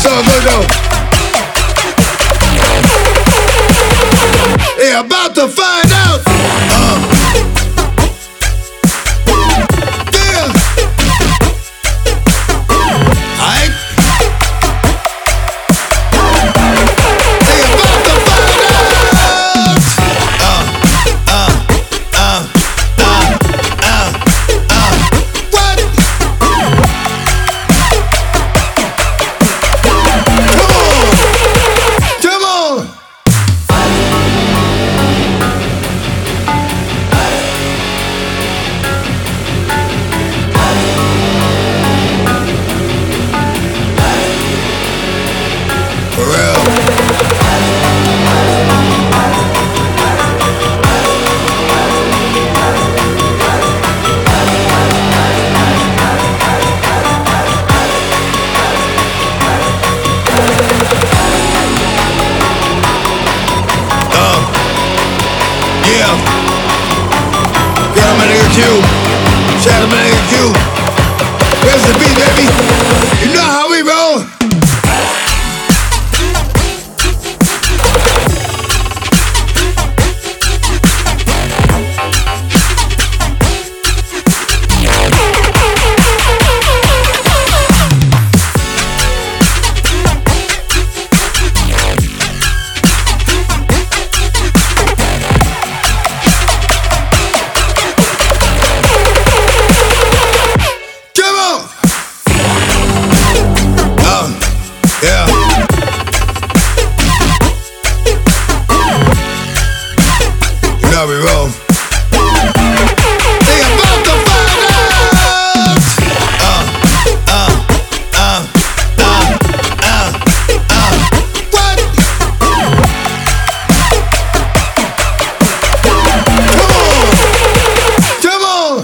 It's all good though. They're about to find out. Yeah. Aight. They're about to find out. What? Come on. For real. Yeah. Get on my nigga Q. Shout out my nigga Q. Where's the beat, baby? You know how we roll. Come on. Yeah. You know how we roll. They about to find out. What? Come on. Come on.